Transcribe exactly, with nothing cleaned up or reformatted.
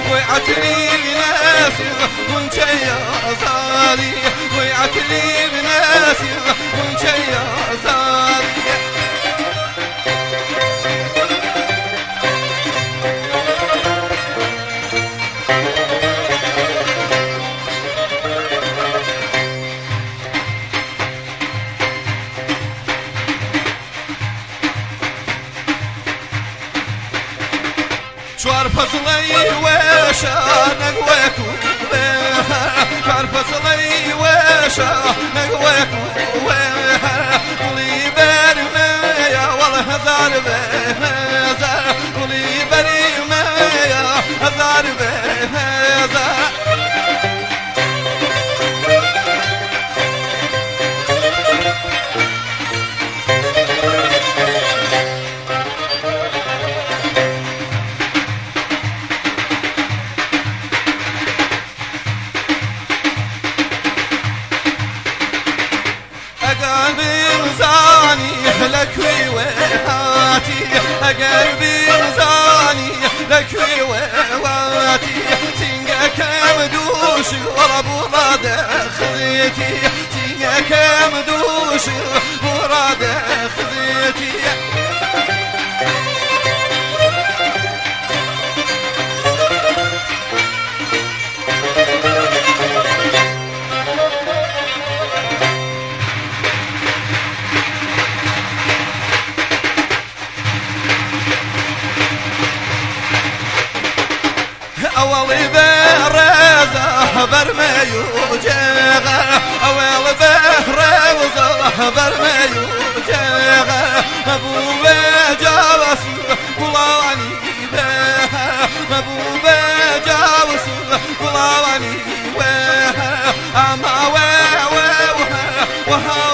ويعتني بناسي ونشي صاري ويعتني بناسي ونشي صاري شوار فصلي وشا نقويكو شوار فصلي وشا نقويكو ولي بري ميا والله هزار بهزار ولي بري ميا هزار بهزار قلبي زاني لك ويواتي قلبي زاني لك ويواتي تنقى مدوش ورب وراد خذيتي تنقى مدوش وراد خذيتي أول برزة برميو جيغة أول برزة برميو جيغة أبو بجاوس قلاني بها أبو بجاوس قلاني بها أما وها وها